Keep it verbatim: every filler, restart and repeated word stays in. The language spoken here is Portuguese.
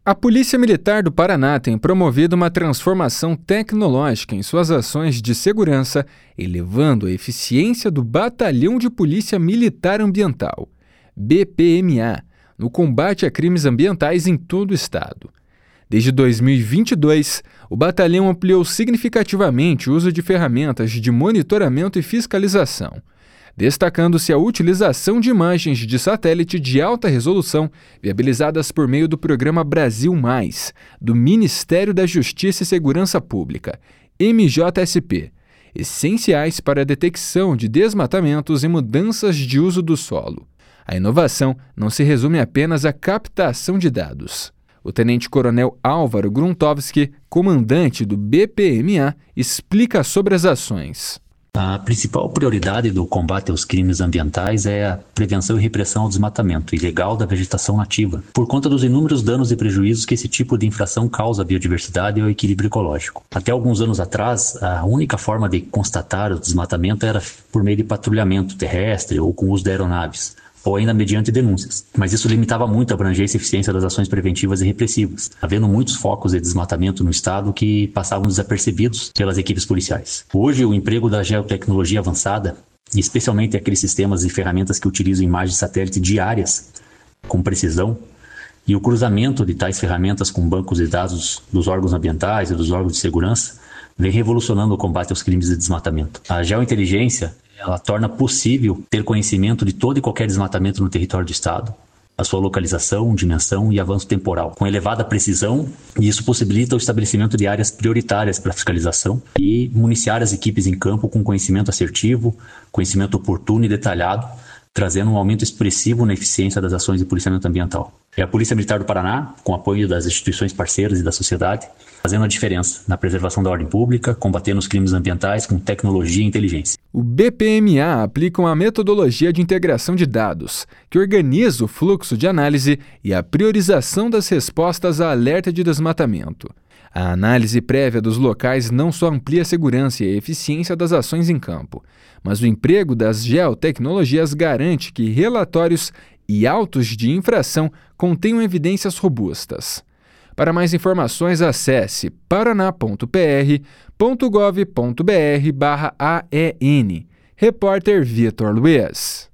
A Polícia Militar do Paraná tem promovido uma transformação tecnológica em suas ações de segurança, elevando a eficiência do Batalhão de Polícia Militar Ambiental, B P M A, no combate a crimes ambientais em todo o estado. Desde dois mil e vinte e dois, o batalhão ampliou significativamente o uso de ferramentas de monitoramento e fiscalização, destacando-se a utilização de imagens de satélite de alta resolução viabilizadas por meio do programa Brasil Mais, do Ministério da Justiça e Segurança Pública, M J S P, essenciais para a detecção de desmatamentos e mudanças de uso do solo. A inovação não se resume apenas à captação de dados. O tenente-coronel Álvaro Gruntovski, comandante do B P M A, explica sobre as ações. A principal prioridade do combate aos crimes ambientais é a prevenção e repressão ao desmatamento ilegal da vegetação nativa, por conta dos inúmeros danos e prejuízos que esse tipo de infração causa à biodiversidade e ao equilíbrio ecológico. Até alguns anos atrás, a única forma de constatar o desmatamento era por meio de patrulhamento terrestre ou com uso de aeronaves, ou ainda mediante denúncias. Mas isso limitava muito a abrangência e eficiência das ações preventivas e repressivas, havendo muitos focos de desmatamento no estado que passavam desapercebidos pelas equipes policiais. Hoje, o emprego da geotecnologia avançada, especialmente aqueles sistemas e ferramentas que utilizam imagens de satélite diárias, com precisão, e o cruzamento de tais ferramentas com bancos de dados dos órgãos ambientais e dos órgãos de segurança, vem revolucionando o combate aos crimes de desmatamento. A geointeligência ela torna possível ter conhecimento de todo e qualquer desmatamento no território do estado, a sua localização, dimensão e avanço temporal, com elevada precisão, e isso possibilita o estabelecimento de áreas prioritárias para fiscalização e municiar as equipes em campo com conhecimento assertivo, conhecimento oportuno e detalhado, trazendo um aumento expressivo na eficiência das ações de policiamento ambiental. É a Polícia Militar do Paraná, com apoio das instituições parceiras e da sociedade, fazendo a diferença na preservação da ordem pública, combatendo os crimes ambientais com tecnologia e inteligência. O B P M A aplica uma metodologia de integração de dados, que organiza o fluxo de análise e a priorização das respostas a alerta de desmatamento. A análise prévia dos locais não só amplia a segurança e a eficiência das ações em campo, mas o emprego das geotecnologias garante que relatórios e autos de infração contenham evidências robustas. Para mais informações, acesse paraná ponto p r ponto gov ponto b r barra A E N. Repórter Vitor Luiz.